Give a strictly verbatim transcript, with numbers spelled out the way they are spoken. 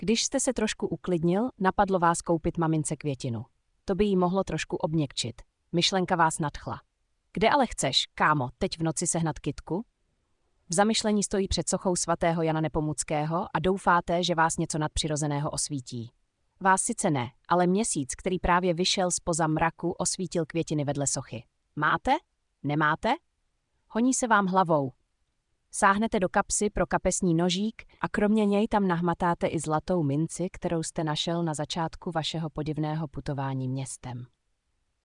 Když jste se trošku uklidnil, napadlo vás koupit mamince květinu. To by jí mohlo trošku obněkčit. Myšlenka vás nadchla. Kde ale chceš, kámo, teď v noci sehnat kytku? V zamyšlení stojí před sochou svatého Jana Nepomuckého a doufáte, že vás něco nadpřirozeného osvítí. Vás sice ne, ale měsíc, který právě vyšel zpoza mraku, osvítil květiny vedle sochy. Máte? Nemáte? Honí se vám hlavou. Sáhnete do kapsy pro kapesní nožík a kromě něj tam nahmatáte i zlatou minci, kterou jste našel na začátku vašeho podivného putování městem.